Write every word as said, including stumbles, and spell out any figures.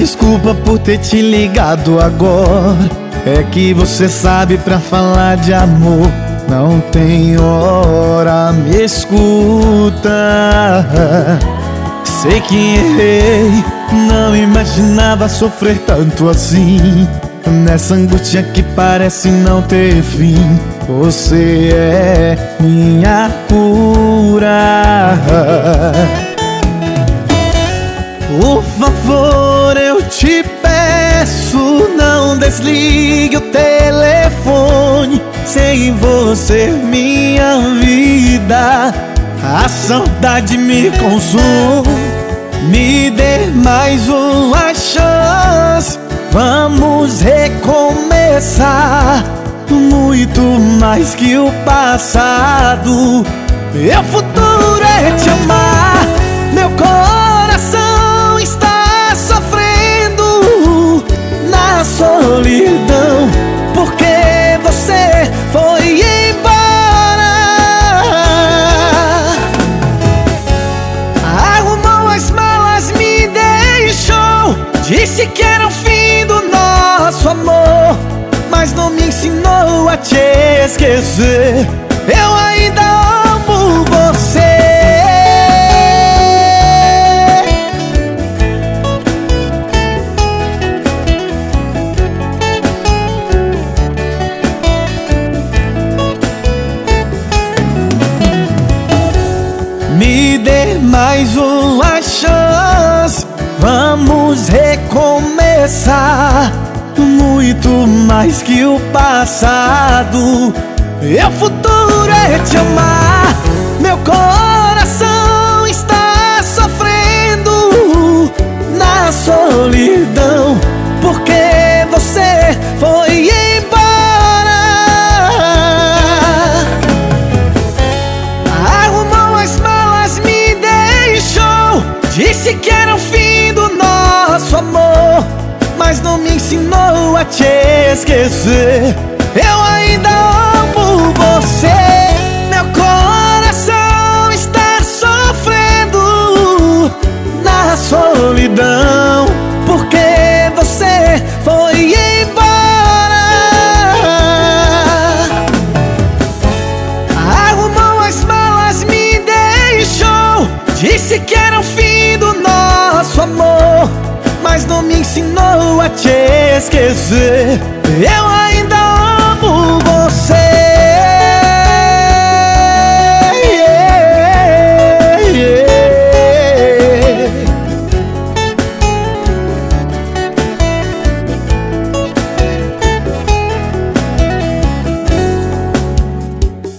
desculpa por ter te ligado agora. É que você sabe, pra falar de amor não tem hora. Me escuta, sei que errei, não imaginava sofrer tanto assim. Nessa angústia que parece não ter fim, você é minha cura. Por favor, eu te peço, não desligue o telefone. Sem você minha vida, a saudade me consome. Me dê mais uma chance, vamos recomeçar. Muito mais que o passado, meu futuro é te amar. Meu coração está sofrendo na solidão, porque você foi embora. Arrumou as malas, me deixou, disse que era o fim do nosso amor, mas não me ensinou a te esquecer. Eu ainda amo você. Me dê mais uma chance, vamos recomeçar. Muito mais que o passado, meu futuro é te amar. Meu coração está sofrendo na solidão, porque você foi embora. Arrumou as malas, me deixou, disse que era o fim do nosso amor, mas não me ensinou a te esquecer. Eu ainda amo você. Meu coração está sofrendo na solidão, porque você foi embora. Arrumou as malas, me deixou, disse que era o fim do nosso amor, mas não me ensinou a te esquecer.